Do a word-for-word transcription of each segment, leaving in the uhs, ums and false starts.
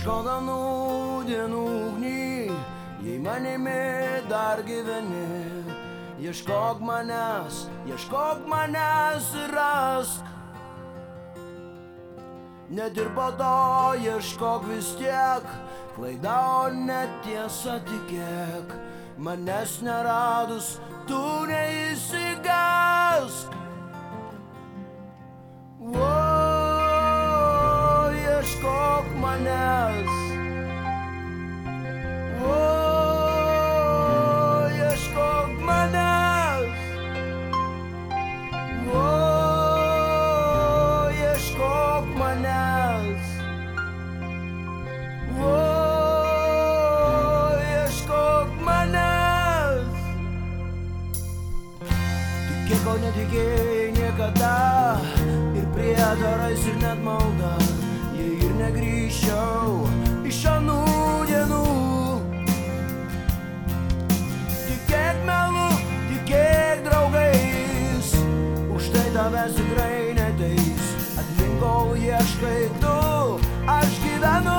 Ieškok anų dienų ugny, jei manimi dar gyveni. Ieškok manęs, ieškok manęs ir rask. Net ir po to ieškok vis tiek, klaida, o netiesa tikėk. Manęs neradus, tu neįsigask. O, ieškok manęs. O, ieškok manęs. O, ieškok manęs. O, ieškok manęs. Tikėk, ko netikėjai niekada, ir prietarais, ir net malda, jei ir negrįžčiau iš anų dienų. Tikėk melu, tikėk draugais, už tai tavęs tikrai neteis. Atlink, kol ieškai tu, aš gyvenu.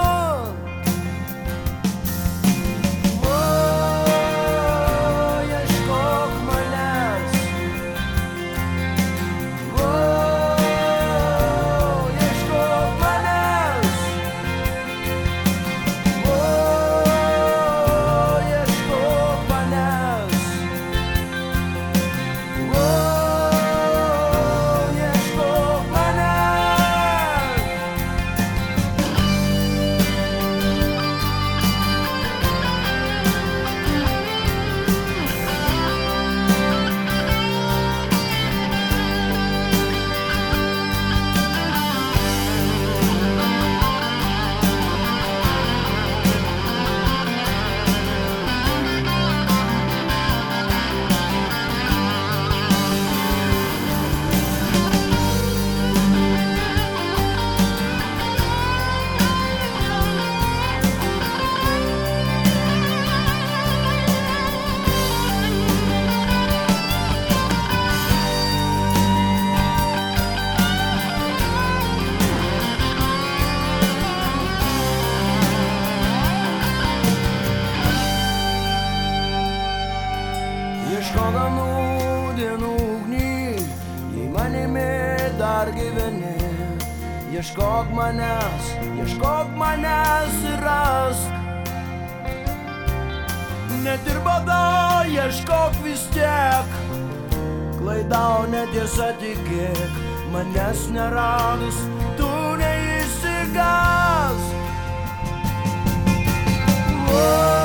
Ieškok anų dienų ugny, jei manimi dar gyveni. Ieškok manęs, ieškok manęs ir rask. Net ir bada, ieškok vis tiek, klaida, o netiesa tikėk. Manęs neradus, tu neįsigask. Oh,